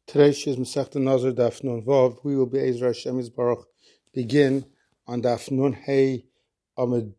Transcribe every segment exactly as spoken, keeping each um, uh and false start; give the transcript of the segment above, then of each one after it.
Today is Masechta Nazir Daf Nun Vav. We will be Ezra Hashem Yisbarach begin on Daf Nun Hey Amid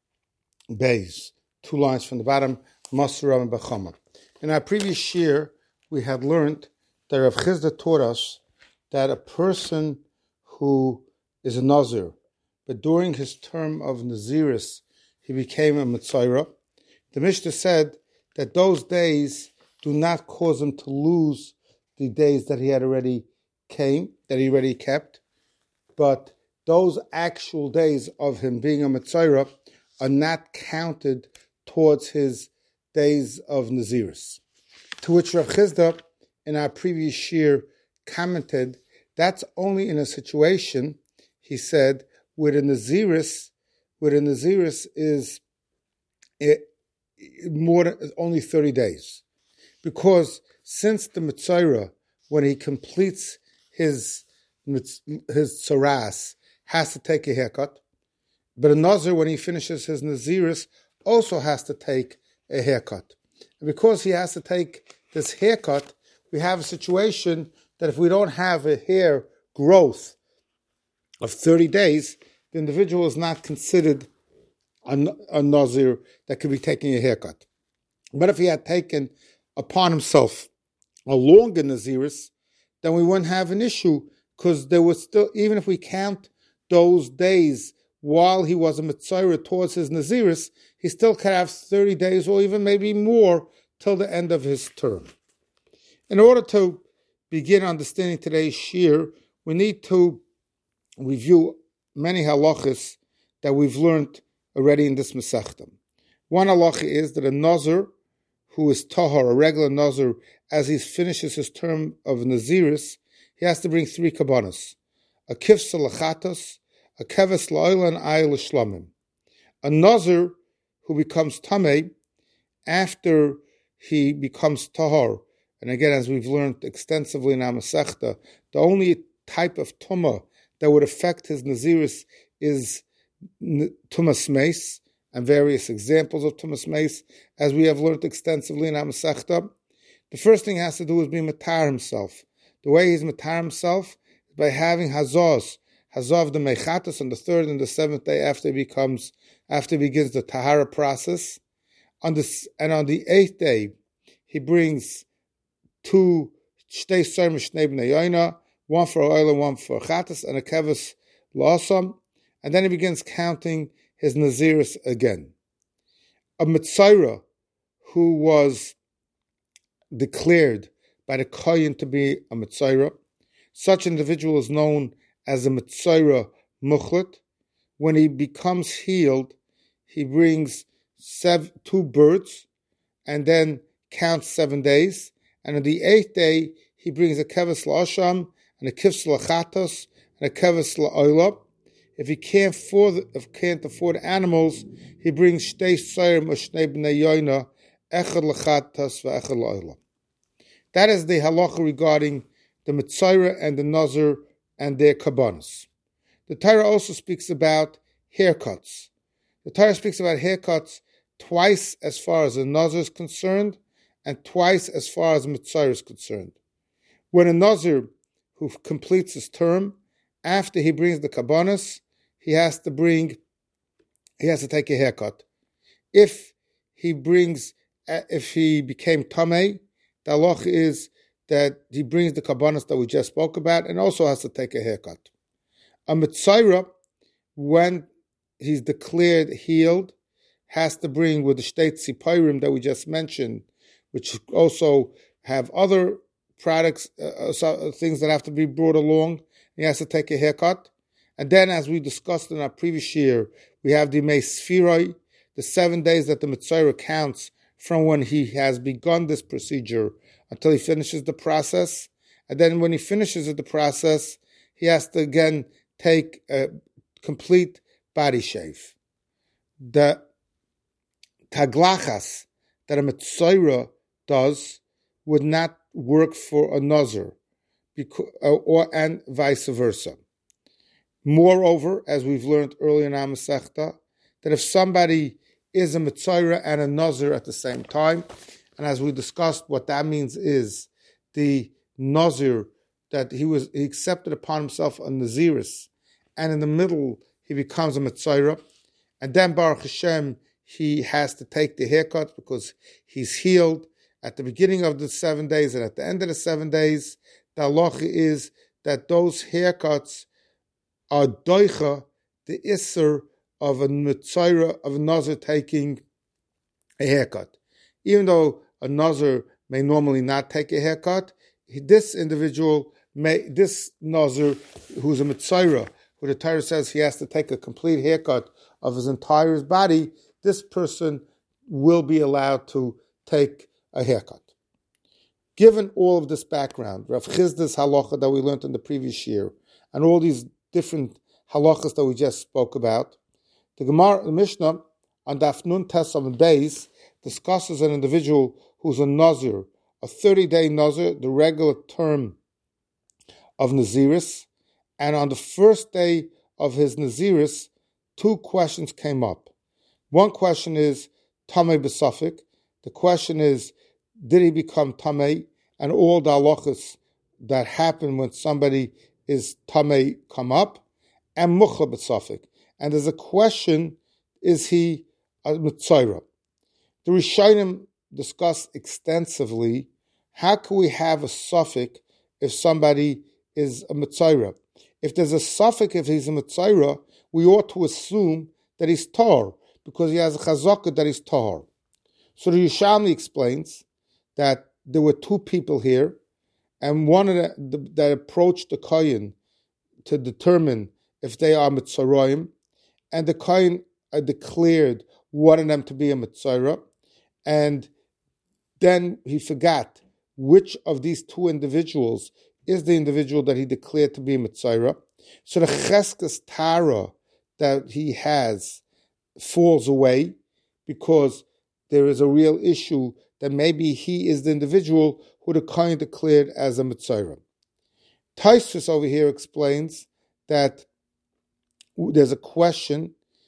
Beis. Two lines from the bottom, Masra and Bachama. In our previous year, we had learned that Rav Chizda taught us that a person who is a Nazir, but during his term of Naziris, he became a Mitzayra. The Mishnah said that those days do not cause him to lose the days that he had already came, that he already kept, but those actual days of him being a Mitzayra are not counted towards his days of Naziris. To which Rav Chizda, in our previous year, commented, that's only in a situation, he said, where the Naziris, where the Naziris is it, more than, only thirty days. Because since the Mitzayra, when he completes his his tzaras, has to take a haircut, but a Nazir, when he finishes his Naziris, also has to take a haircut. And because he has to take this haircut, we have a situation that if we don't have a hair growth of thirty days, the individual is not considered a, a Nazir that could be taking a haircut. But if he had taken upon himself a longer Naziris, then we wouldn't have an issue, because there was still, even if we count those days while he was a Mitzayra towards his Naziris, he still could have thirty days or even maybe more till the end of his term. In order to begin understanding today's shir, we need to review many halachas that we've learned already in this Masechta. One halacha is that a Nazir who is tahar, a regular Nazir, as he finishes his term of Naziris, he has to bring three kabbanas: a kifsa lachatos, a keves la'oila, and ayil l'shlamim. A Nazir who becomes tamei after he becomes tahar, and again, as we've learned extensively in our Masechta, the only type of tumah that would affect his Naziris is tumas meis, and various examples of tumas meis, as we have learned extensively in our Masechta. The first thing he has to do is be matar himself. The way he's matar himself is by having hazos, hazov the mechatos on the third and the seventh day after he becomes, after he begins the tahara process. On this, and on the eighth day, he brings two shtei sorim shnei bnei yoina, one for oil and one for chatos, and a keves la'asam, and then he begins counting his Naziris again. A Mitzayra who was declared by the Kohen to be a Mitzayra, such individual is known as a Mitzayra Muchlet. When he becomes healed, he brings seven, two birds and then counts seven days. And on the eighth day, he brings a keves la'asham and a kifs lachatos and a keves la'oila. If he can't afford, if can't afford animals, he brings shtei sorim ushnei bnei yoina, echad lachatas ve'echad la'oila. That is the halacha regarding the Mitzayra and the Nazir and their kabbanas. The Torah also speaks about haircuts. The Torah speaks about haircuts twice as far as the Nazir is concerned, and twice as far as the Mitzayra is concerned. When a Nazir who completes his term, after he brings the kabbanas, he has to bring, he has to take a haircut. If he brings, if he became tamei, the halach is that he brings the kabbanas that we just spoke about, and also has to take a haircut. A Mitzayra, when he's declared healed, has to bring with the shtei tziporim that we just mentioned, which also have other products, uh, so, things that have to be brought along. He has to take a haircut. And then, as we discussed in our previous year, we have the Mei Sfiroi, the seven days that the Mitzayra counts from when he has begun this procedure until he finishes the process. And then when he finishes the process, he has to again take a complete body shave. The taglachas that a Mitzayra does would not work for a Nazir, because, or and vice versa. Moreover, as we've learned earlier in our Masechta, that if somebody is a Mitzayra and a Nazir at the same time, and as we discussed, what that means is the Nazir, that he was he accepted upon himself a Naziris, and in the middle he becomes a Mitzayra, and then Baruch Hashem he has to take the haircut because he's healed at the beginning of the seven days and at the end of the seven days. The halacha is that those haircuts are doicha, the isser of a Mitzayra, of a Nazir taking a haircut. Even though a Nazir may normally not take a haircut, this individual may, this Nazir who's a Mitzayra, who the Torah says he has to take a complete haircut of his entire body, this person will be allowed to take a haircut. Given all of this background, Rav Chizda's halacha that we learned in the previous year, and all these different halachas that we just spoke about, the Gemara, the Mishnah on Daf Nun Tes Amud Beis discusses an individual who's a Nazir, a thirty-day Nazir, the regular term of Naziris, and on the first day of his Naziris, two questions came up. One question is Tamei B'Safik. The question is, did he become Tamei? And all the halachas that happen when somebody is Tamei come up, and Mucha B'Safik. And there's a question, is he a Mitzayra? The Rishonim discuss extensively, how can we have a suffix if somebody is a Mitzayra? If there's a suffix if he's a Mitzayra, we ought to assume that he's Tar, because he has a chazakah that he's Tar. So the Yerushalmi explains that there were two people here, and one of the, the, that approached the Kohen to determine if they are Mitzrayim, and the Kohen uh, declared one of them to be a Mitzayra, and then he forgot which of these two individuals is the individual that he declared to be a Mitzayra. So the Cheskes Tara that he has falls away because there is a real issue that maybe he is the individual who the Kohen declared as a Mitzayra. Tosfos over here explains that there's a question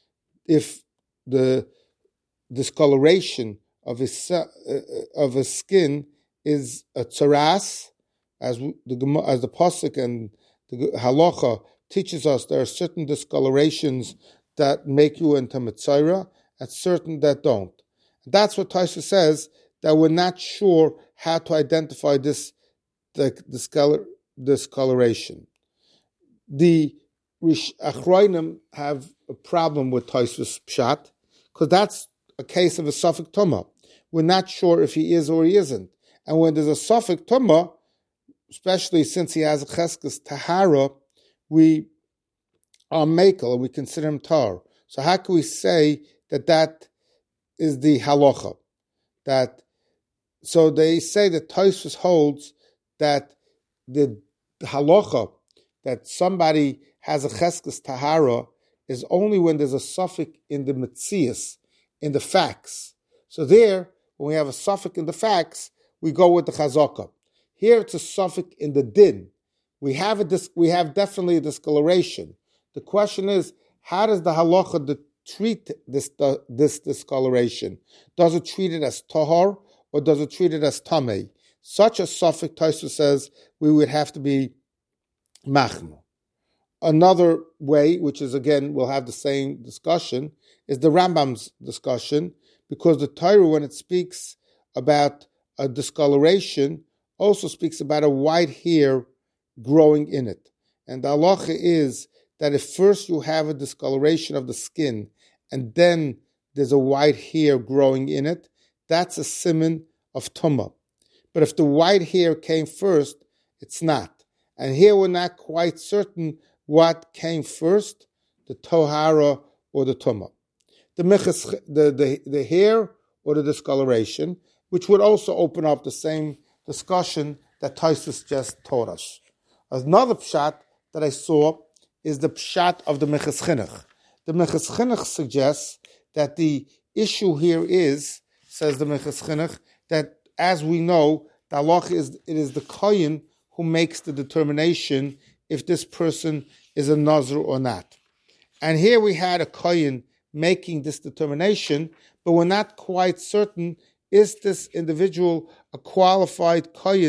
if the discoloration of his uh, of his skin is a tzaras, as the as the pasuk and the halacha teaches us. There are certain discolorations that make you into Mitzayra, and certain that don't. That's what Tosfos says, that we're not sure how to identify this the discolor, discoloration. The Achronim have a problem with Tosfos Pshat, because that's a case of a Safek Tumah. We're not sure if he is or he isn't. And when there's a Safek Tumah, especially since he has a Cheskes Tahara, we are Mekel, and we consider him Tar. So how can we say that that is the halacha? That so they say that Tosfos holds that the halacha that somebody has a cheskes tahara is only when there's a suffix in the metzias, in the facts. So there, when we have a suffix in the facts, we go with the chazaka. Here it's a suffix in the din. We have a dis- we have definitely a discoloration. The question is, how does the halacha treat this uh, this discoloration? Does it treat it as tahar or does it treat it as tamei? Such a suffix, Tosfos says, we would have to be machma. Another way, which is again, we'll have the same discussion, is the Rambam's discussion, because the Torah, when it speaks about a discoloration, also speaks about a white hair growing in it. And the halacha is that if first you have a discoloration of the skin and then there's a white hair growing in it, that's a siman of tumah. But if the white hair came first, it's not. And here we're not quite certain what came first, the tohara or the tumah. The, meches, the, the, the hair or the discoloration, which would also open up the same discussion that Tosfos just taught us. Another pshat that I saw is the pshat of the Meches Chinuch. The Meches Chinuch suggests that the issue here is, says the Meches Chinuch, that as we know, the halacha is it is the kohen who makes the determination if this person is a nazir or not. And here we had a kohen making this determination, but we're not quite certain, is this individual a qualified kohen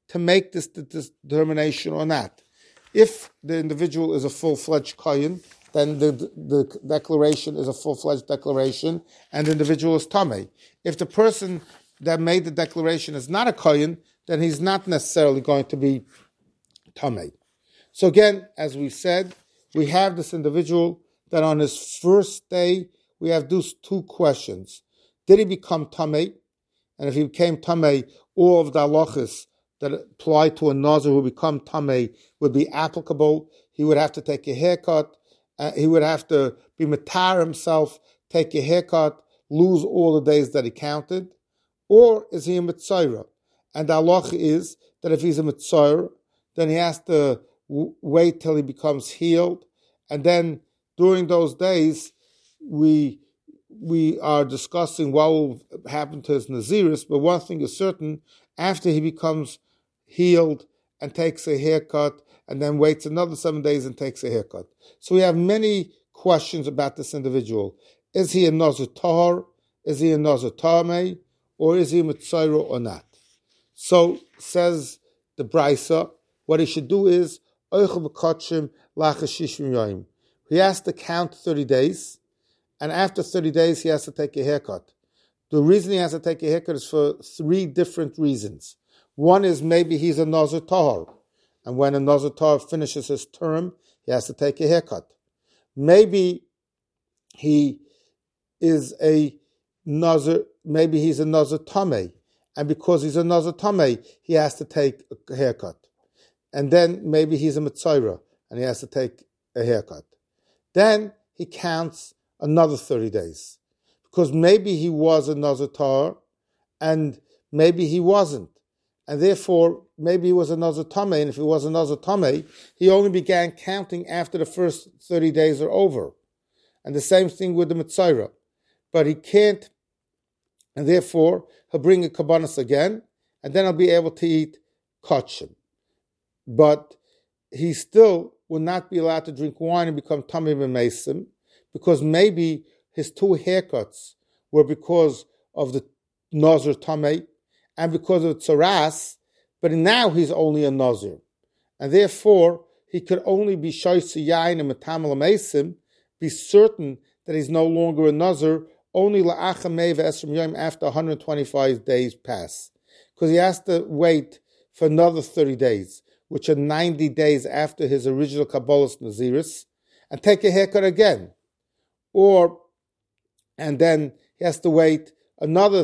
to make this, this determination or not. If the individual is a full-fledged kohen, then the, the declaration is a full-fledged declaration, and the individual is tamei. If the person that made the declaration is not a kohen, then he's not necessarily going to be tamei. So again, as we said, we have this individual that on his first day, we have those two questions. Did he become tamei? And if he became tamei, all of the halachas that apply to a nazir who become tamei would be applicable. He would have to take a haircut. Uh, he would have to be matar himself, take a haircut, lose all the days that he counted. Or is he a mitzayra? And the halacha is that if he's a mitzayra, then he has to w- wait till he becomes healed. And then during those days, we we are discussing what will happen to his naziris. But one thing is certain, after he becomes healed and takes a haircut, and then waits another seven days and takes a haircut. So we have many questions about this individual. Is he a nazir tahor? Is he a nazir tamei? Or is he a mitzayra or not? So says the Brisa, what he should do is he has to count thirty days, and after thirty days he has to take a haircut. The reason he has to take a haircut is for three different reasons. One is maybe he's a nazir tahor, and when a nazir tahor finishes his term, he has to take a haircut. Maybe he is a nazir, maybe he's a nazir tamei, and because he's a nazir tamei, he has to take a haircut. And then maybe he's a mitzayra, and he has to take a haircut. Then he counts another thirty days, because maybe he was a nazir tahor, and maybe he wasn't. And therefore, maybe he was a nazir tamei, and if he was a nazir tamei, he only began counting after the first thirty days are over. And the same thing with the mitzayra. But he can't, and therefore, he'll bring a kabbanas again, and then he'll be able to eat kachim. But he still will not be allowed to drink wine and become tamei b'meisim, because maybe his two haircuts were because of the nazir tamei, and because of tzaras, but now he's only a nazir. And therefore, he could only be shoyse yain and metamel meisim, be certain that he's no longer a nazir, only la'achamei ve'esrim yom after one hundred twenty-five days pass. Because he has to wait for another thirty days, which are ninety days after his original Kabbalah's Naziris, and take a haircut again. Or, and then he has to wait another,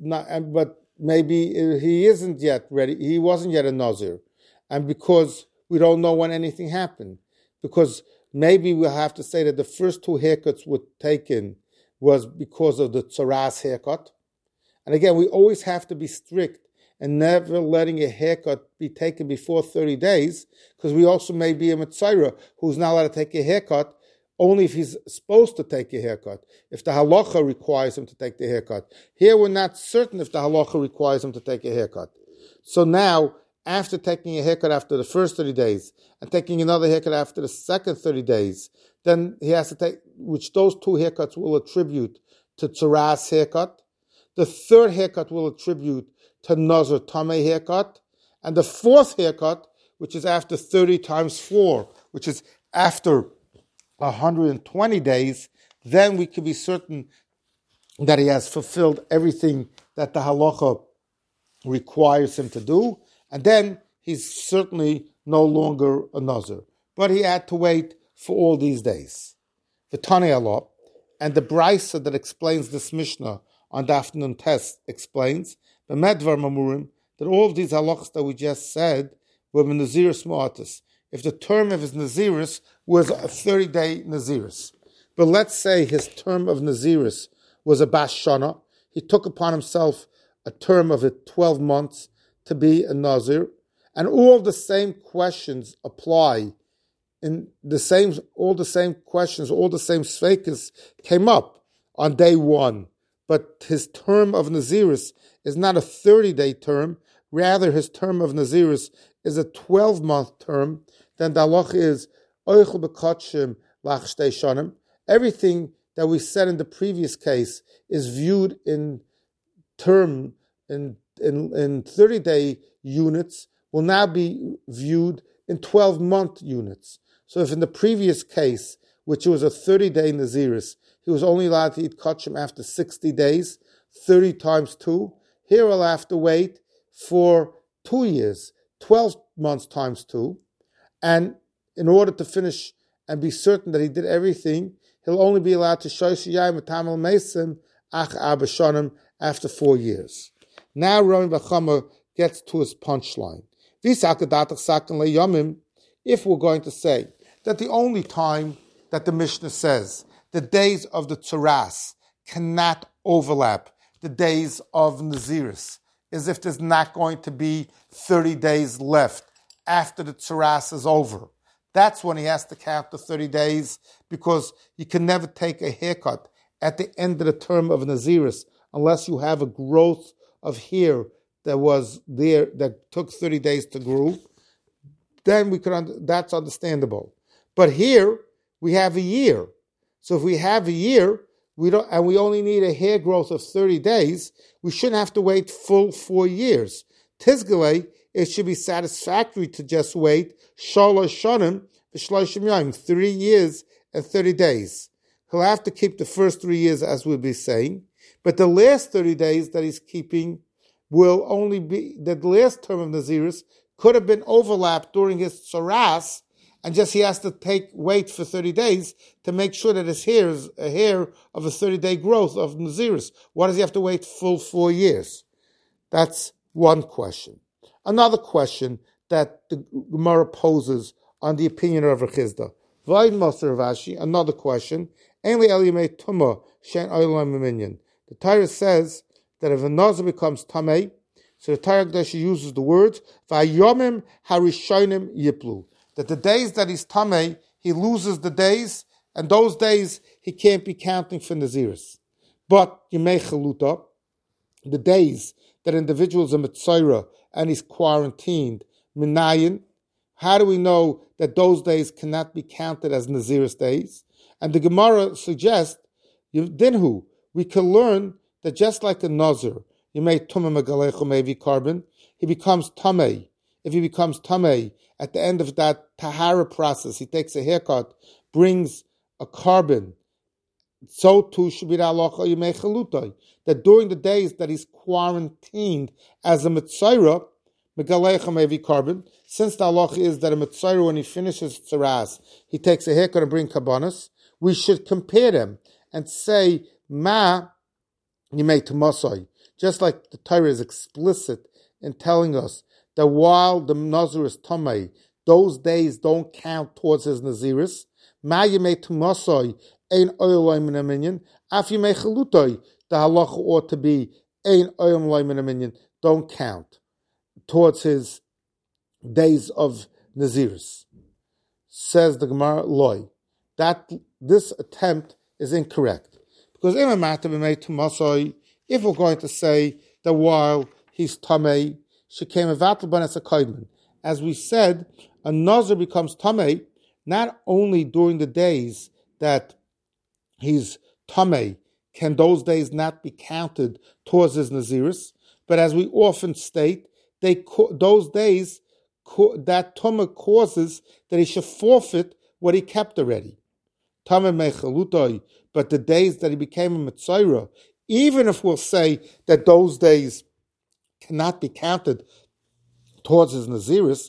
but maybe he isn't yet ready, he wasn't yet a Nazir. And because we don't know when anything happened, because maybe we'll have to say that the first two haircuts were taken was because of the tzaras haircut. And again, we always have to be strict and never letting a haircut be taken before thirty days, because we also may be a mitzayra who's not allowed to take a haircut only if he's supposed to take a haircut, if the halacha requires him to take the haircut. Here we're not certain if the halacha requires him to take a haircut. So now, after taking a haircut after the first thirty days, and taking another haircut after the second thirty days, then he has to take, which those two haircuts will attribute to tzaras haircut. The third haircut will attribute to nazir tamei haircut. And the fourth haircut, which is after thirty times four, which is after one hundred twenty days, then we can be certain that he has fulfilled everything that the halacha requires him to do, and then he's certainly no longer a nazir. But he had to wait for all these days. The Tani Allah, and the Brisa that explains this Mishnah on Daf Nun Tes explains, the Medvar Mamurim, that all of these halachas that we just said were Naziris Mu'atis. If the term of his Naziris was a thirty-day Naziris. But let's say his term of Naziris was a Bas Shana. He took upon himself a term of it twelve months to be a Nazir. And all the same questions apply. In the same, all the same questions, all the same sveikas came up on day one. But his term of Naziris is not a thirty-day term. Rather, his term of Naziris is a twelve-month term. Then the halacha is oichel b'kotshim lach shtei shanim. Everything that we said in the previous case is viewed in term in in in thirty-day units. will now be viewed in twelve-month units. So if in the previous case, which was a thirty-day Naziris, he was only allowed to eat kachim after sixty days, thirty times two, here he'll have to wait for two years, twelve months times two, and in order to finish and be certain that he did everything, he'll only be allowed to shoysh yayim v'tamel mesim ach abashanim after four years. Now Rami Bachama gets to his punchline. If we're going to say that the only time that the Mishnah says the days of the Tzuras cannot overlap the days of Naziris is if there's not going to be thirty days left after the Tzuras is over. That's when he has to count the thirty days, because you can never take a haircut at the end of the term of Naziris unless you have a growth of hair that was there that took thirty days to grow. Then we could, that's understandable. But here we have a year. So if we have a year, we don't, and we only need a hair growth of thirty days, we shouldn't have to wait full four years. Tizgale, it should be satisfactory to just wait shalosh shanim v'shloshim yom, three years and thirty days. He'll have to keep the first three years, as we'll be saying, but the last thirty days that he's keeping will only be, the last term of Naziris could have been overlapped during his tzaras, and just he has to take wait for thirty days to make sure that his hair is a hair of a thirty-day growth of Naziris. Why does he have to wait full four years? That's one question. Another question that the Gemara poses on the opinion of Rav Chisda. Vaid Moser Rashi, another question. The Torah says that if a Nazir becomes Tamei, so the Torah Kodesh uses the words Vayomim Harishonim Yiplu, that the days that he's Tamei, he loses the days, and those days he can't be counting for Naziris. But Yemei Chaluta, the days that individuals are Mitzayra and he's quarantined, Minayin, how do we know that those days cannot be counted as Naziris days? And the Gemara suggests, Dinhu, we can learn that just like a Nazir, you may tumah megalecho mevi carbon, he becomes tamei. If he becomes tamei, at the end of that tahara process, he takes a haircut, brings a carbon, so too should be the halacha yemei chalutai, that during the days that he's quarantined as a mitzayra, megalecho mevi carbon, since the halacha is that a mitzayra, when he finishes tzaras, he takes a haircut and brings kabbanas, we should compare them and say, ma yemei tumasai, just like the Torah is explicit in telling us that while the Nazir is Tamei, those days don't count towards his Naziris. Ma yemei tumasai ein oyolay min aminyan. Af yemei chalutai, the halacha ought to be ein oyolay min aminyan, don't count towards his days of Naziris. Says the Gemara loy, that this attempt is incorrect, because if we're going to say that while he's tamei, shekei mevatel ben as a kaidman, as we said, a nazir becomes tamei not only during the days that he's tamei, can those days not be counted towards his naziris, but as we often state, they those days that tumah causes that he should forfeit what he kept already. Tamei mechalutai, but the days that he became a mitzayra, even if we'll say that those days cannot be counted towards his naziris,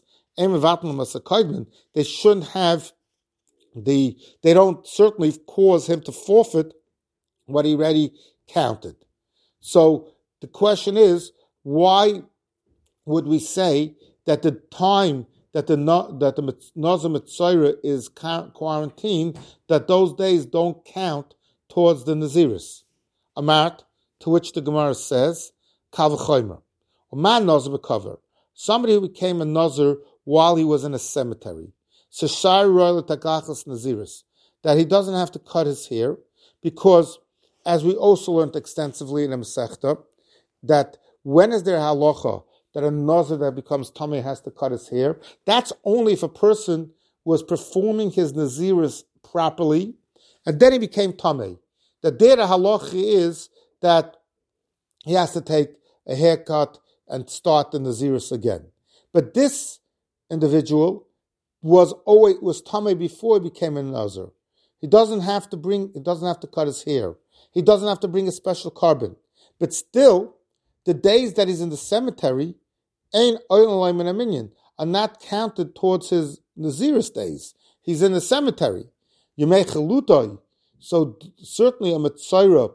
they shouldn't have the, they don't certainly cause him to forfeit what he already counted. So the question is, why would we say that the time that the that the Nazir Mitzayra is quarantined, that those days don't count towards the Naziris? Amart, to which the Gemara says, Kal v'chomer, a man Nazir b'cover, somebody who became a Nazir while he was in a cemetery, so shari royal tagachas Naziris, that he doesn't have to cut his hair, because, as we also learned extensively in the Masechta, that when is there halacha that a Nazir that becomes tamei has to cut his hair? That's only if a person was performing his Naziris properly, and then he became tamei. The there the halacha is that he has to take a haircut and start the Naziris again. But this individual was always was tamei before he became a nazir. He doesn't have to bring. He doesn't have to cut his hair. He doesn't have to bring a special carbon. But still, the days that he's in the cemetery ain't oilam and a minion are not counted towards his Nazirus days. He's in the cemetery. Yemei Chalutoi. So certainly a Mitzayra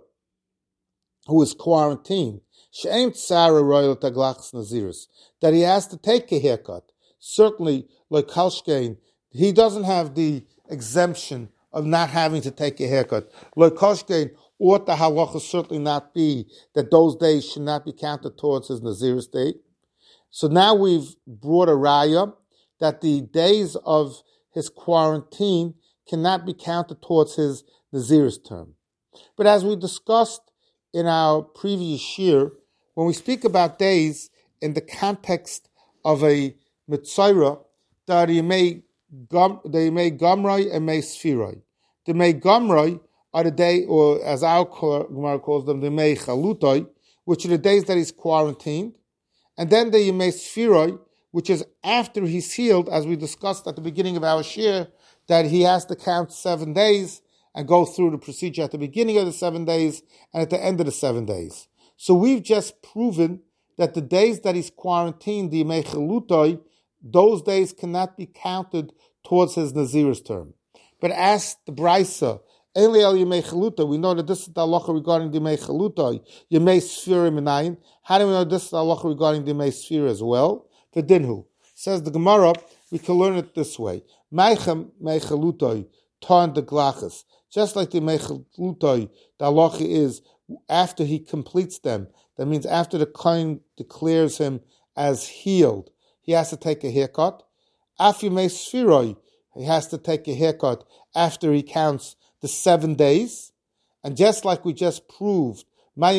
who is quarantined, she'aim tsara royal taglachs Nazirus, that he has to take a haircut. Certainly, like Kalshkein, he doesn't have the exemption of not having to take a haircut. Like Kalshkein, ought the halacha certainly not be that those days should not be counted towards his Nazirus day. So now we've brought a raya that the days of his quarantine cannot be counted towards his Nazirus term. But as we discussed in our previous year, when we speak about days in the context of a Mitzayra, that you may they may Gamrai and may Sfirai. The may Gamrai are the day, or as our Gemara calls them, the may Chalutoi, which are the days that he's quarantined. And then the Yemei Sfiroi, which is after he's healed, as we discussed at the beginning of our shir, that he has to count seven days and go through the procedure at the beginning of the seven days and at the end of the seven days. So we've just proven that the days that he's quarantined, the Yemei Chalutoi, those days cannot be counted towards his Nazirus term. But as the Brisa, Only al Yemei Chaluta, we know that this is the halacha regarding the Yemei Chaluta, Yemei Sfira Minayin. How do we know this is the halacha regarding the Yemei Sfira as well? For Dinhu. Says the Gemara, we can learn it this way. Meichem Mei Chaluta, Tarn de Glachas. Just like the Yemei Chaluta, the halacha is after he completes them. That means after the kohen declares him as healed, he has to take a haircut. After Yemei Sfiroi, he has to take a haircut after he counts the seven days. And just like we just proved, so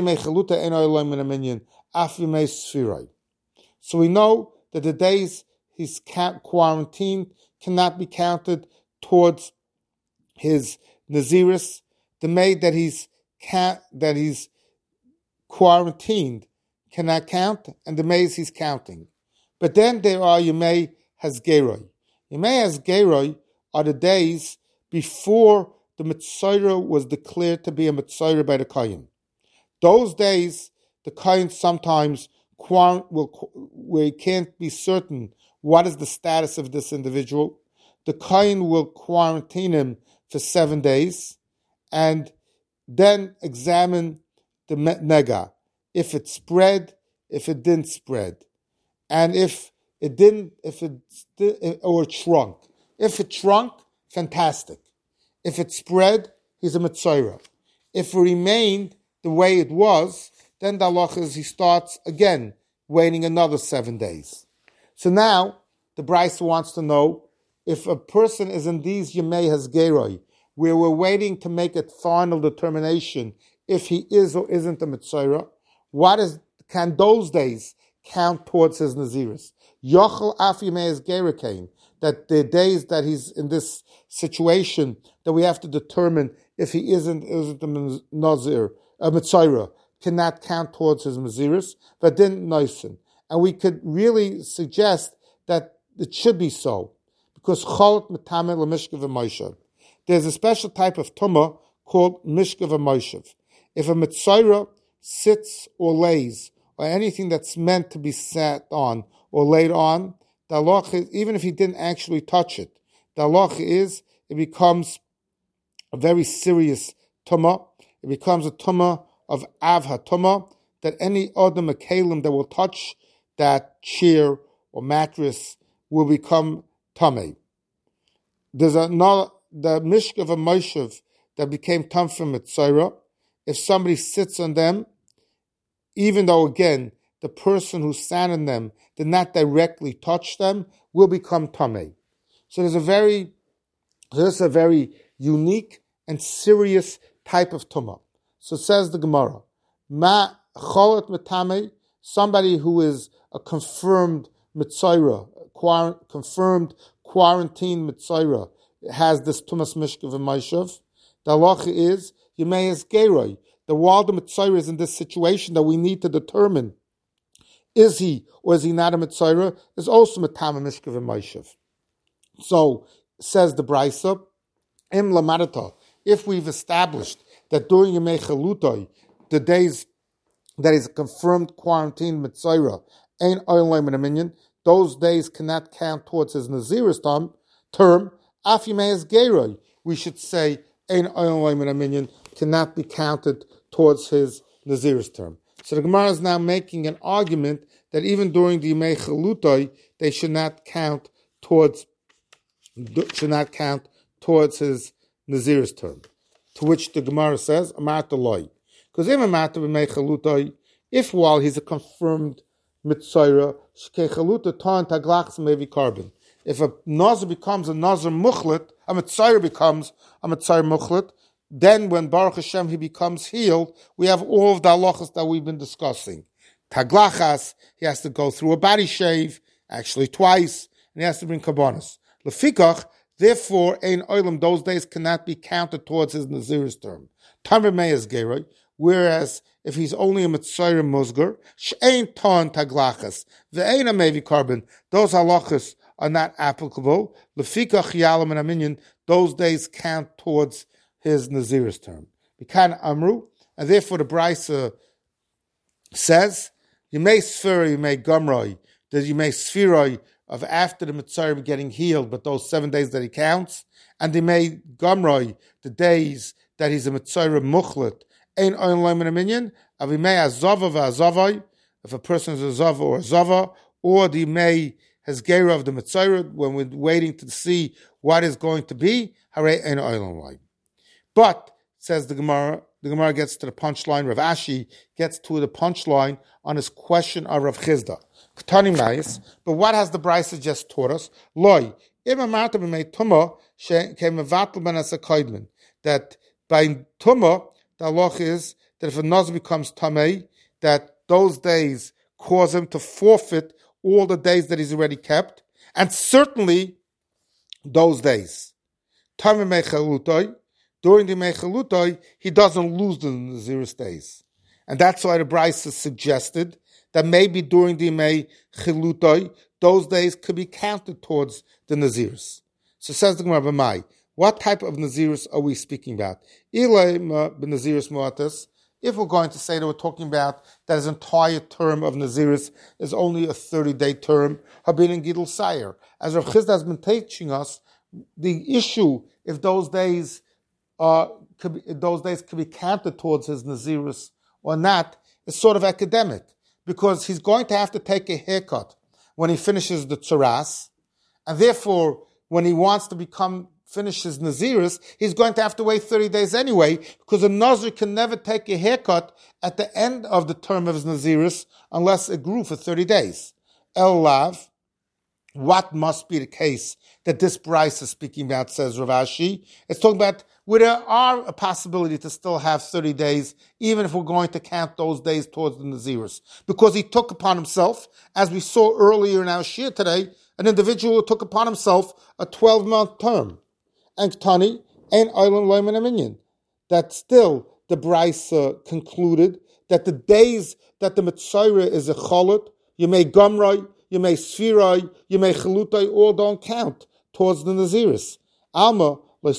we know that the days he's quarantined cannot be counted towards his Nazirus. The maid that he's that he's quarantined cannot count, and the maids he's counting. But then there are Yemei Hasgeroi. Yemei Hasgeroi are the days before the Mitzayra was declared to be a Mitzayra by the Kohen. Those days, the Kohen sometimes will, where he can't be certain what is the status of this individual, the Kohen will quarantine him for seven days and then examine the nega, if it spread, if it didn't spread, and if it didn't, if it or it shrunk. If it shrunk, fantastic. If it spread, he's a Mitzayra. If it remained the way it was, then the halacha is he starts again, waiting another seven days. So now, the Brisa wants to know, if a person is in these Yemei Hasgeroi, where we're waiting to make a final determination if he is or isn't a Mitzayra, what is, can those days count towards his Nazirus? Yochel af Yemei Hasgeroi came, that the days that he's in this situation, that we have to determine if he isn't, isn't a Nazir, a Mitzayra, cannot count towards his Nazirus, but then Noisen. And we could really suggest that it should be so, because Cholot Metameh LeMishkav Moshev. There's a special type of Tumah called Mishkav Moshev. If a Mitzayra sits or lays, or anything that's meant to be sat on or laid on, the halacha is, even if he didn't actually touch it, the halacha is, it becomes a very serious tumah. It becomes a tumah of avha tumah, that any other mekalim that will touch that chair or mattress will become tamei. There's another, the mishkav of Moshev that became tam from Mitzayra. If somebody sits on them, even though again the person who sat on them did not directly touch them, will become tamei. So there's a very, there's a very unique and serious type of tumah. So says the Gemara, ma cholot metamei, somebody who is a confirmed mitzayra, quar- confirmed quarantine mitzayra, has this tumas mishkav and moshev. The halacha is Yemei Hasgeroi. The while the mitzayra is in this situation that we need to determine is he or is he not a Mitzayra, is also Matama Mishkav and Maishav. So, says the Brisa, Im Lamarata, if we've established that during Yemei Chalutoi, the days that is a confirmed quarantine Mitzayra, ain't oil and a minion, those days cannot count towards his Nazirus term, term Af Yemei Geroi, we should say, ain't oil and a minion, cannot be counted towards his Nazirus term. So the Gemara is now making an argument that even during the Yemei Chalutoi, they should not count towards should not count towards his Nazirus term. To which the Gemara says, Amarta loy. Because if Amarta Yemei Chalutoi, if while he's a confirmed Mitzayra, Shkei Chaluta Ton Taglachs Mevi Carbon. If a Nazir becomes a Nazir Muchlet, a Mitzayra becomes a Mitzayra Muchlet, then when Baruch Hashem he becomes healed, we have all of the halachas that we've been discussing. Taglachas, he has to go through a body shave, actually twice, and he has to bring kabbanas. Lefikach, therefore, ein oilam, those days cannot be counted towards his Nazirus term. Tamer meyes geroi, whereas if he's only a Mitzayra Musgar, she'ein ton taglachas, ve'ein a mevi carbon, those halachas are not applicable. Lefikach yalam and aminyan, those days count towards his Nazirus term. Bikan Amru, and therefore the Brisa says, you may sfira, you may gumroi, that you may sfiroi of after the Mitzayra getting healed, but those seven days that he counts, and they may gumroi, the days that he's a Mitzayra muchlet, ein oin loim in a minion, of he may azava v'azavai, if a person is a zava or a zava, or the may has gera of the Mitzayra, when we're waiting to see what is going to be, hare ein oin loim. But, says the Gemara, the Gemara gets to the punchline, Rav Ashi gets to the punchline on his question of Rav Chizda. But what has the Brisa just taught us? Loi, that by Tumah, the halach is that if a Nazir becomes Tamei, that those days cause him to forfeit all the days that he's already kept, and certainly those days. Tamei Mechalutoi, during the Mechalutoi, he doesn't lose the Nazirus days. And that's why the Brisa suggested that maybe during the Mechalutoi, those days could be counted towards the Nazirus. So says the Gemara B'mai, what type of Nazirus are we speaking about? If we're going to say that we're talking about that his entire term of Nazirus is only a thirty-day term, Habin and Gidul Sayer. As Rav Chizda has been teaching us, the issue, if those days Uh, could be, those days could be counted towards his Nazirus or not, is sort of academic, because he's going to have to take a haircut when he finishes the Tzaras, and therefore, when he wants to become finish his Nazirus, he's going to have to wait thirty days anyway, because a Nazir can never take a haircut at the end of the term of his Nazirus unless it grew for thirty days. El Lav, what must be the case that this Brisa is speaking about, says Rav Ashi? It's talking about where there are a possibility to still have thirty days, even if we're going to count those days towards the Nazirus. Because he took upon himself, as we saw earlier in our Shir today, an individual who took upon himself a twelve-month term. And Ktani, ain't Oilam Loiman Aminyan. That still, the Brisa concluded that the days that the Mitzayra is a Cholet, you may Gomroi, you may Sfirai, you may Chalutai, all don't count towards the Nazirus. Alma,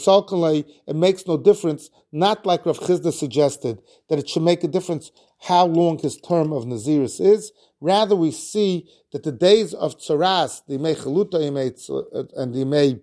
it makes no difference, not like Rav Chizda suggested, that it should make a difference how long his term of Nazirus is. Rather, we see that the days of Tzaras, the Yemei Chaluta, and the Yemei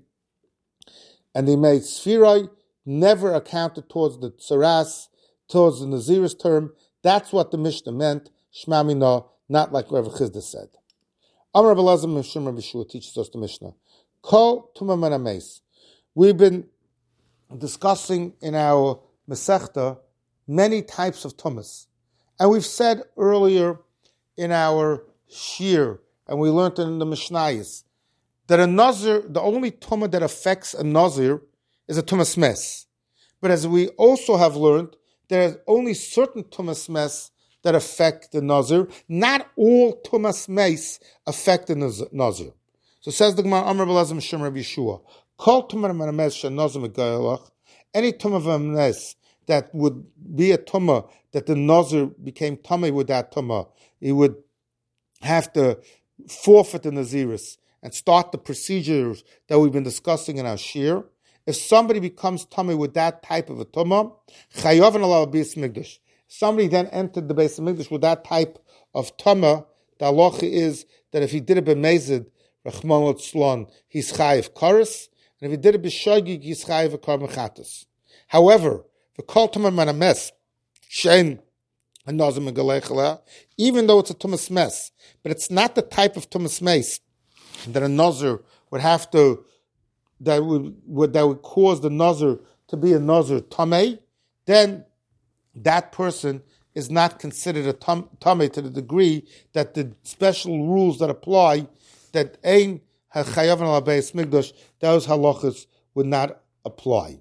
and the Yemei Sfirai, never accounted towards the Tzaras, towards the Nazirus term. That's what the Mishnah meant, Shma Mina, not like Rav Chizda said. Amar Rabbi Elazar Mishum Rabbi Shua teaches us the Mishnah. Kol Tumah Min HaMeis. We've been discussing in our Masechta many types of tumas. And we've said earlier in our Shir, and we learned it in the Mishnayos, that a Nazir, the only tumah that affects a Nazir is a tumas mes. But as we also have learned, there are only certain tumas mes that affect the Nazir. Not all tumas mes affect the Nazir. So says the Gemara, Amar Rabbi Elazar Mishum Rabbi Yeshua, Kol tumah min hames shenazir megayelach, any tumah of hames that would be a tumah that the Nazir became tumah with that tumah, he would have to forfeit the Naziris and start the procedures that we've been discussing in our shir. If somebody becomes tummy with that type of a tumah, chayav ala beis mikdash. Somebody then entered the Beis Hamikdash with that type of tumah. The halacha is that if he did it b'mezid, Rachmana litzlan, he's chayiv kares, and if he did it b'shogig, he's chayiv akar mechatas. However, the kol tumah manames shein a nazir megalei, even though it's a tumas mes, but it's not the type of tumas mes that a nazir would have to, that would, would that would cause the nazir to be a nazir tamei, then that person is not considered a tamei to the degree that the special rules that apply, that ein hachayav ala beis mikdash, those halachas would not apply.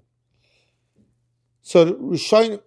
So Rishonim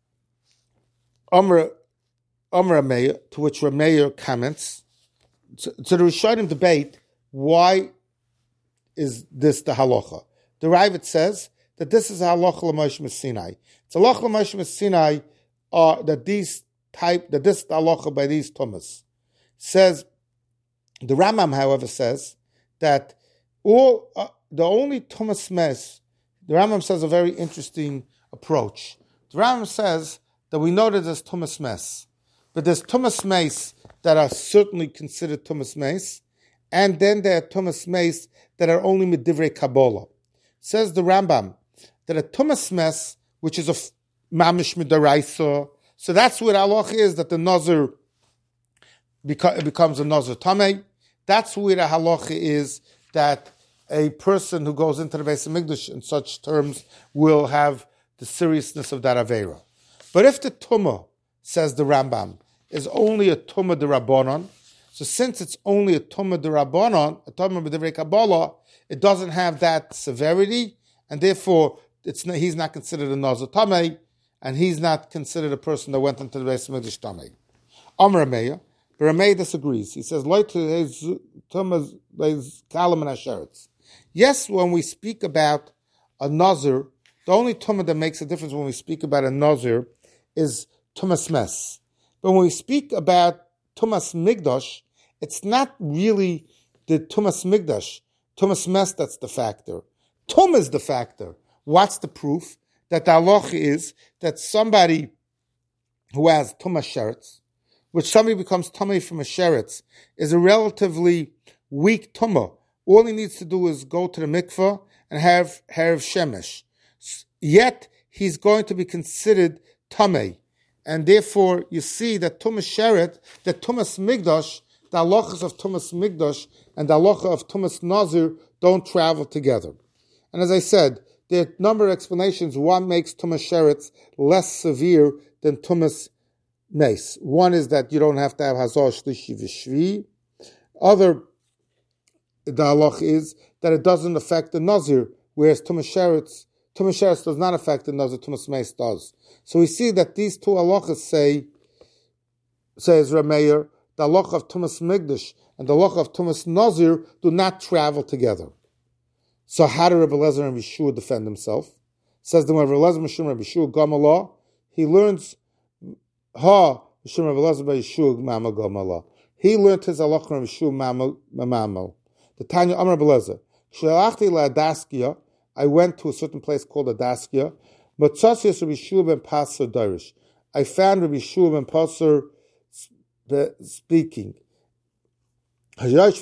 Amr Amr Rameir, to which Rameir comments, so, so the Rishonim debate why is this the halacha. The Ravid says that this is a halacha l'Moshe Sinai. It's a halacha l'Moshe Sinai uh, that these type that this halacha by these tumas. Says the Rambam, however, says that all uh, the only tumas mes. The Rambam says a very interesting approach. The Rambam says that we know that there's tumas mes, but there's tumas mes that are certainly considered tumas mes, and then there are tumas mes that are only midivrei Kabbalah. Says the Rambam that a tumas mes, which is a mamish midaraisa, so that's what halacha is, that the nazir beca- becomes a nazir tamei. That's where the halacha is that a person who goes into the Beis Hamikdash in such terms will have the seriousness of that avera. But if the tumah, says the Rambam, is only a tumah de Rabbanon, so since it's only a tumah de Rabbanon, a tumah b'divrei Kabbalah, it doesn't have that severity, and therefore it's not, he's not considered a nazir tamei, and he's not considered a person that went into the Beis Hamikdash tamei. Amar Rameir, but Rameir disagrees. He says, yes, when we speak about a nazir, the only tumah that makes a difference when we speak about a nazir is tumas mes. But when we speak about tumas migdash, it's not really the tumas migdash, tumas mes that's the factor. Tum is the factor. What's the proof? That the halacha is that somebody who has tumas sheretz, which somebody becomes tummy from a sheretz, is a relatively weak tumah. All he needs to do is go to the mikveh and have harav shemesh. Yet he's going to be considered tamei, and therefore you see that tumas sheret, that tumas migdash, the halachas of tumas migdash and the halacha of tumas nazir don't travel together. And as I said, there are a number of explanations. One makes tumas sheretz less severe than tumas nes. One is that you don't have to have hazar shlishi v'shvi. Other, the halach is that it doesn't affect the nazir, whereas tumas sheretz, tumas sheretz does not affect the nazir, tumas mes does. So we see that these two halachas say, says Rameir, the halacha of tumas migdash and the halacha of tumas nazir do not travel together. So how do Rabbi Elazar and Yeshua defend himself? Says the Rabbi Elazar Mishum Rabbi Yeshua Gamala, he learns ha Mishum Rabbi Elazar by Yeshua Mama Gamala. He learned his halacha from Yeshua Mama. The Tanya Amar Rabbi Elazar Shalachti la Adaskia. I went to a certain place called Adaskia. But Tzasias Rabbi Yeshua ben Passer Darish. I found Rabbi Yeshua ben Passer speaking. He was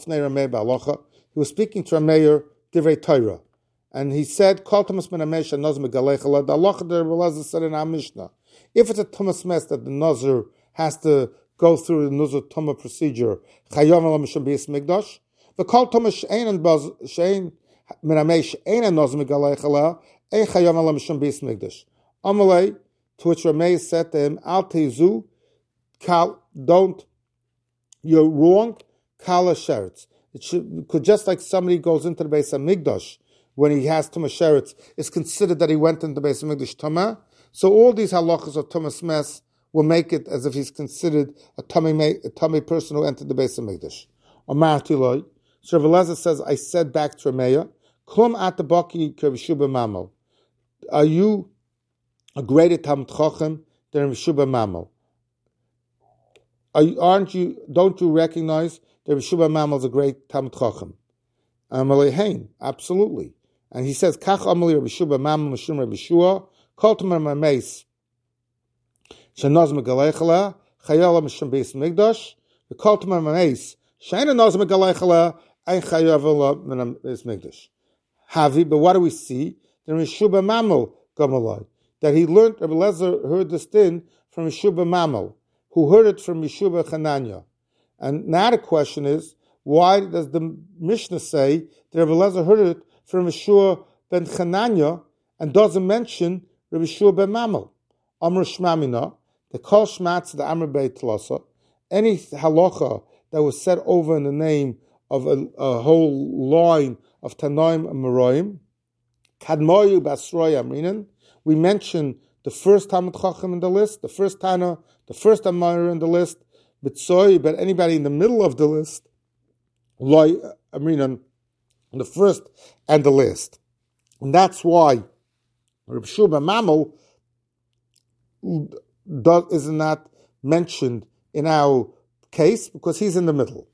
speaking to Rameir Divrei Torah, and he said, "Kol tumas min hamesh hanaz megalechala." The halacha that Rabbi Elazar said in our Mishnah, if it's a tumas mes that the nazir has to go through the nazir tumah procedure, chayom ala mishum beis migdash. The kol tumas she'ein and baz she'ein min hamesh ein hanaz megalechala ein chayom ala mishum beis migdash. Amalei, to which Rameir said to him, "Al teizu, kal, don't, you're wrong, kala sheretz." It should, could just like somebody goes into the Beis Hamikdash when he has Tumas Sheretz, it's considered that he went into the Beis Hamikdash Tumah. So all these halachas of Tumas Mes will make it as if he's considered a tummy, a tummy person who entered the Beis Hamikdash. Amar Tiloi. So Rabbi Elazar says, I said back to Rameir, Klum at the Baki Kevishuba Mamal. Are you a greater Talmid Chacham than Rishuba Mamal? Are you, aren't you? Don't you recognize that Rabbi Shua Mamal is a great Talmid Chacham? Amalei Hein, absolutely. And he says, Kach Amalei Rabbi Shua Mamal Mishum Rabbi Shua Kol Tamar Mameis Shenaz Megalechala Chayala Mishum Beis Migdash Kol Tamar Mameis Shena Naz Megalechala Ein Chayala Beis Migdash. Havi, but what do we see? That Rabbi Shua Mamal Gamalai, that he learned. Rabbi Lezer heard this din from Rabbi Shua Mamal, who heard it from Yeshua Chananya. And now the question is, why does the Mishnah say that Rabbi Lezer heard it from Yeshua ben Chananya and doesn't mention Rabbi Yeshua ben Mamal? Amr Shmamina, the Kol Shmatz, the Amr Beit Tlasa, any halacha that was said over in the name of a, a whole line of Tanoim and Meroim, Kadmoyu Basroy Amrinan, we mentioned the first Talmid Chacham in the list, the first Tana, the first Amar in the list, Bitsoy, but anybody in the middle of the list, Loy Amrinan, the first and the last. And that's why Rabbi Shua ben Mamal is not mentioned in our case, because he's in the middle.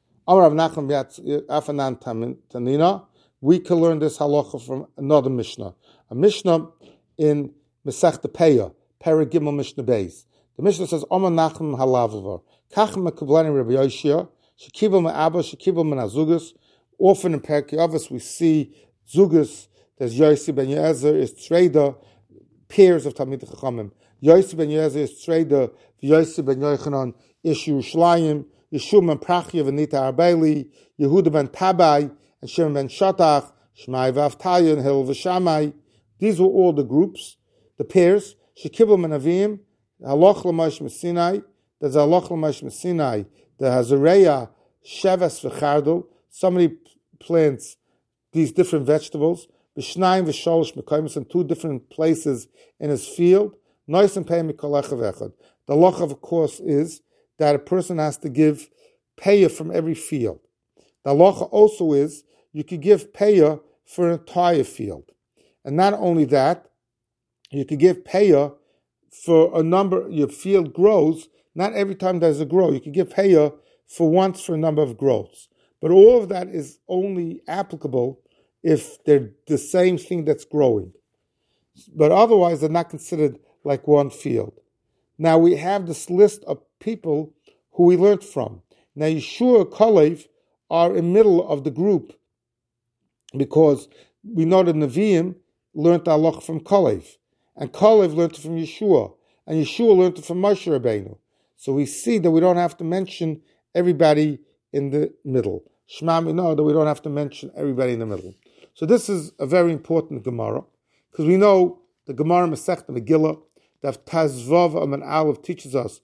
We can learn this halacha from another Mishnah. A Mishnah in Masechta Peah, Perek Gimel Mishnah Beis. The Mishnah says, Omer Nachman Halavavar. Kachem Mekublanim Rabbi Yoshia, Shekibel Me'abba, Shekibel Me'azugas. Often in Perek Avos we see Zugas, there's Yossi ben Yezer, is Treda, peers of Talmid Chachamim. Yossi ben Yezer is Treda, Yossi ben Yochanan, Ish Yerushalayim, Yeshua ben Prachya, Venita Arbeli, Yehuda ben Tabai, and Shimon ben Shatach, Shmai v'Avtaya, and Hillel v'Shamai. These were all the groups, the pairs. Shekibel Menavim, Halach l'Moshe Messinai, there's Halach l'Moshe Messinai, the Hazareya, Sheves v'Chardel, somebody plants these different vegetables, B'shnayim v'sholosh mekaymus, in two different places in his field. Nois and pei mikol echav echad. The halacha, of course, is that a person has to give payah from every field. The halacha also is you could give payah for an entire field. And not only that, you could give payah for a number, your field grows, not every time there's a grow. You could give payah for once for a number of growths. But all of that is only applicable if they're the same thing that's growing. But otherwise, they're not considered like one field. Now, we have this list of people who we learned from. Now, Yeshua, Kalev are in the middle of the group because we know that Nevi'im learned the halacha from Kalev, and Kalev learned it from Yeshua, and Yeshua learned it from Moshe Rabbeinu. So we see that we don't have to mention everybody in the middle. Shema, we know that we don't have to mention everybody in the middle. So this is a very important Gemara, because we know the Gemara Masechta Megillah, that Tazvav Aman Aleph teaches us,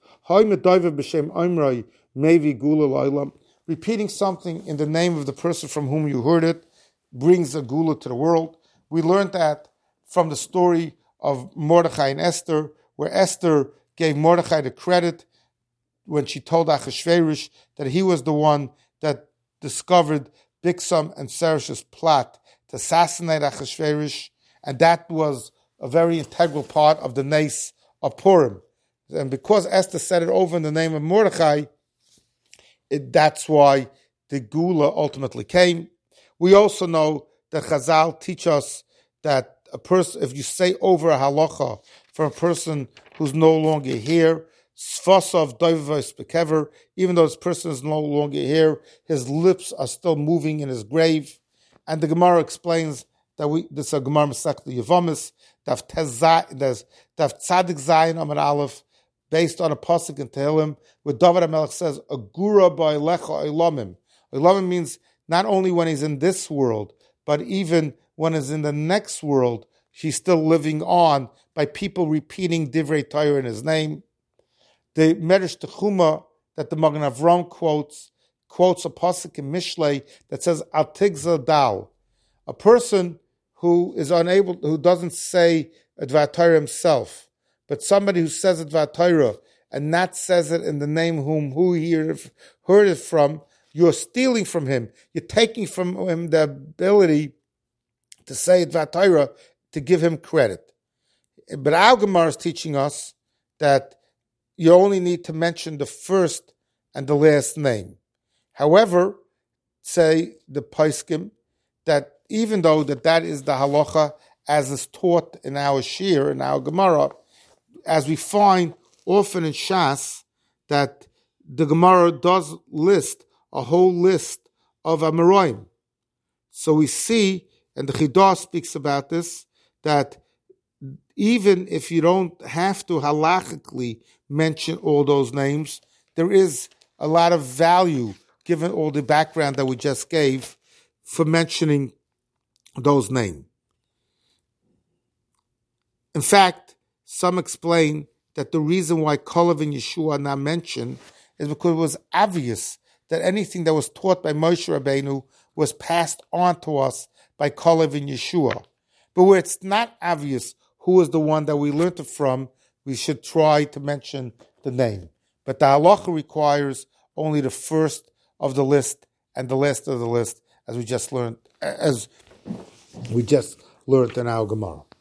repeating something in the name of the person from whom you heard it brings a gula to the world. We learned that from the story of Mordechai and Esther, where Esther gave Mordechai the credit when she told Achashverosh that he was the one that discovered Bixam and Seresh's plot to assassinate Achashverosh, and that was a very integral part of the Nes of Purim. And because Esther said it over in the name of Mordechai, it, that's why the Gula ultimately came. We also know that Chazal teach us that a person, if you say over a halacha for a person who's no longer here, Sfasov doivos bekever, even though this person is no longer here, his lips are still moving in his grave. And the Gemara explains that we this is a Gemara Masechta Yevamis, Daf Tzadik Zayin Amar Aleph, based on a pasuk in Tehillim, where David HaMelech says, Agura ba'elecha olamim. Olamim means not only when he's in this world, but even when he's in the next world, he's still living on by people repeating Divrei Torah in his name. The Medrash Techuma that the Magen Avram quotes, quotes a pasuk in Mishlei that says, Al tigza dal. A person who is unable, who doesn't say a Dvar Torah himself, but somebody who says a Dvar Torah and not says it in the name whom who he heard it from, you're stealing from him. You're taking from him the ability to say Dvar Torah, to give him credit. But our Gemara is teaching us that you only need to mention the first and the last name. However, say the Paiskim, that even though that, that is the halacha as is taught in our Shir, in our Gemara, as we find often in Shas, that the Gemara does list a whole list of Amoraim. So we see, and the Chidah speaks about this, that even if you don't have to halachically mention all those names, there is a lot of value, given all the background that we just gave, for mentioning those names. In fact, some explain that the reason why Kalev and Yeshua are not mentioned is because it was obvious that anything that was taught by Moshe Rabbeinu was passed on to us by Kalev and Yeshua. But where it's not obvious who is the one that we learned it from, we should try to mention the name. But the halacha requires only the first of the list and the last of the list, as we just learned, as we just learned in our Gemara.